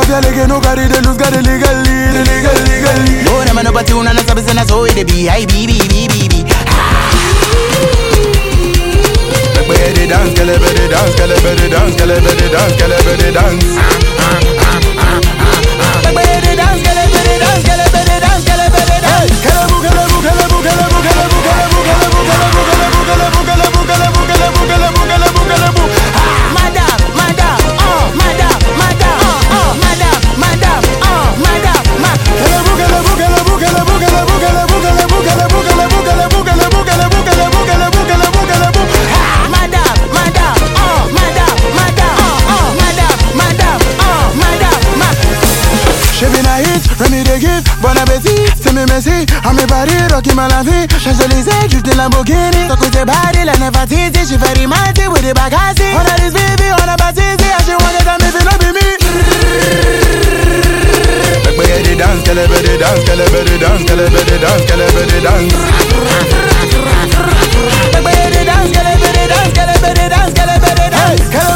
a leg, no carry the loose, got illegally. Oh, never know but you na sabi say na so it be. Hey, be. Better dance, girl, better dance, girl, better dance, girl, better dance, girl, better dance. Better dance, girl, better dance, girl, better dance, girl, better dance. Remy de give, bon appétit, c'est mes messi. A mes paris, Rocky Malafi. Champs-Élysées, juste une Lamborghini. So cause the body, la nefatiti. She very mighty with the bagasi. On a this baby, on a batisi. And she wanted to make it not be me. Better dance, girl, better dance, girl, better dance, girl, better dance, girl, better dance. Better dance, girl, better dance, girl, better dance, girl, better dance.